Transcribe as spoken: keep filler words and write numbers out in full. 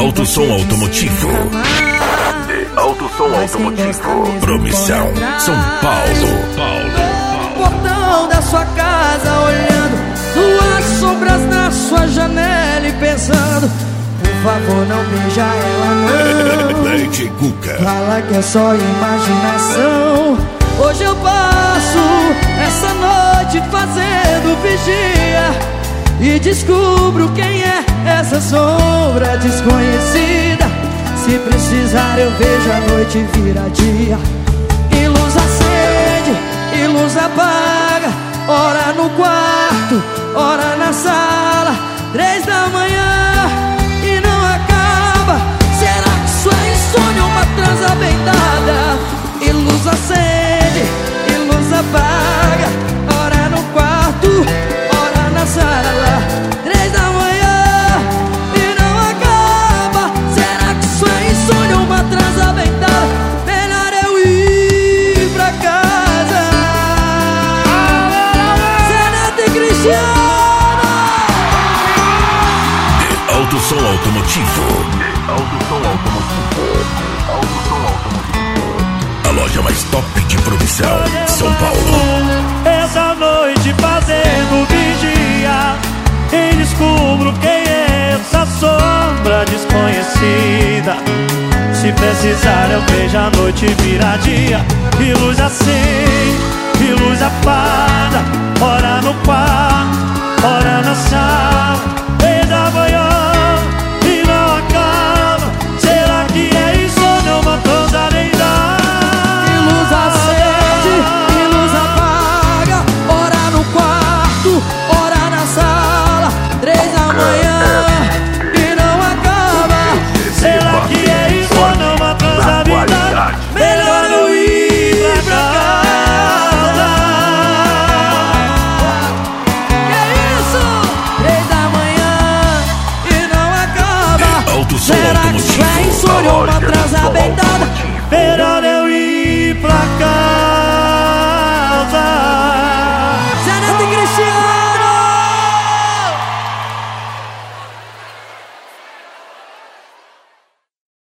Alto Som Automotivo. De Alto Som Automotivo. Promissão, São Paulo. No portão da sua casa, olhando duas sombras na sua janela e pensando: por favor, não beija ela não. Lady Guga. Fala que é só imaginação. Hoje eu passo essa noite fazendo vigia e descubro quem é essa sombra desconhecida. Se precisar eu vejo a noite virar dia. E luz acende, e luz apaga. Ora no quarto, ora na sala. Três da manhã e não acaba. Será que isso é insônia ou uma transa bem dada? E luz acende, e luz apaga. Ora no quarto, ora na sala. Três da manhã e não acaba. Será que isso é insônia ou uma transa bem dada? Melhor eu ir pra casa. Zeneto e Cristiano. De Alto Som Automotivo. De Alto Som Automotivo. Alto Som Automotivo. A loja mais top de produção, São Paulo. Essa noite fazendo vigia e descubro quem é essa sombra desconhecida. Se precisar eu vejo a noite virar dia. E luz acende, e luz apaga. Ora no quarto, ora na sala. Três da manhã e não acaba. Será que é insônia ou uma transa nem dá? E luz acende, e luz apaga. Ora no quarto, ora na sala. Três da manhã e não acaba. Será que é insônia ou uma transa nem dá? Melhor eu ir pra casa. Que isso? Três da manhã e não acaba. Alto Som Será que isso é Automotivo. insônia ou uma transa?